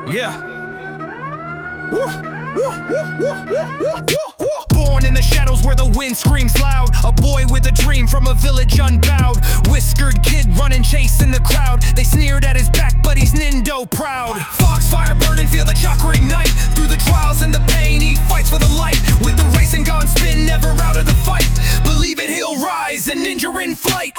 Yeah. Born in the shadows where the wind screams loud. A boy with a dream from a village unbowed. Whiskered kid running, chasing the crowd. They sneered at his back, but he's Nindo proud. Foxfire burning, feel the chakra ignite. Through the trials and the pain, he fights for the light. With the racing gun spin, never out of the fight. Believe it, he'll rise, a ninja in flight.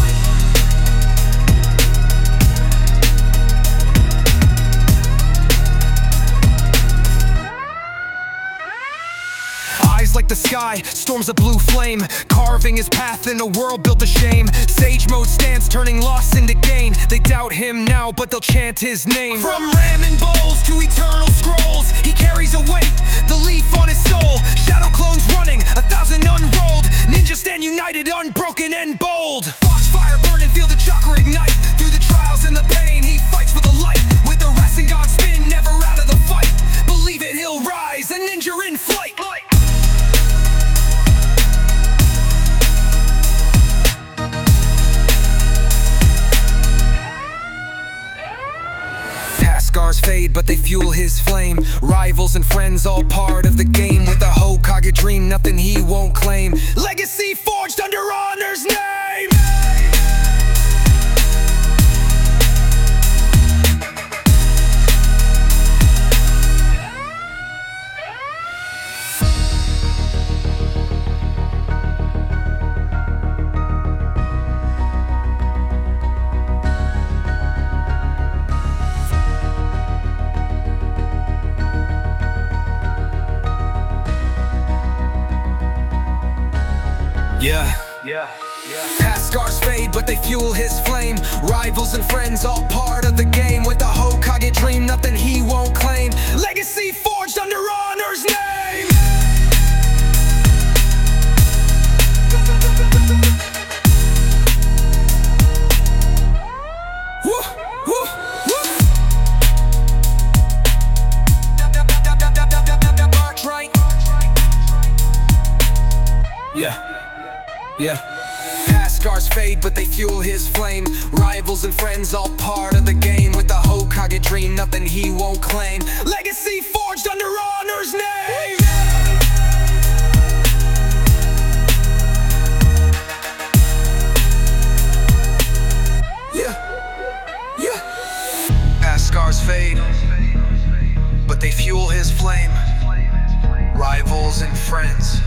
Like the sky, storms a blue flame, carving his path in a world built of shame. Sage mode stands, turning loss into gain. They doubt him now, but they'll chant his name. From ramen bowls to eternal scrolls, he carries a weight, the leaf on his soul. Shadow clones running, 1,000 unrolled. Ninjas stand united, unbroken and bold. Foxfire burning, feel the chakra ignite. Through the trials and the pain, he fights for the light. With the Rasengan spin, never out of the fight. Believe it, he'll rise, a ninja in flight. Scars fade, but they fuel his flame. Rivals and friends, all part of the game. With a Hokage dream, nothing he won't claim. Legacy forged under honor's name. Yeah. Past scars fade, but they fuel his flame. Rivals and friends, all part of the game. With the Hokage dream, nothing he won't claim. Legacy forged under honor's name. Yeah. Past scars fade, but they fuel his flame. Rivals and friends, all part of the game. With the Hokage dream, nothing he won't claim. Legacy forged under honor's name. Yeah. Past scars fade, but they fuel his flame. Rivals and friends,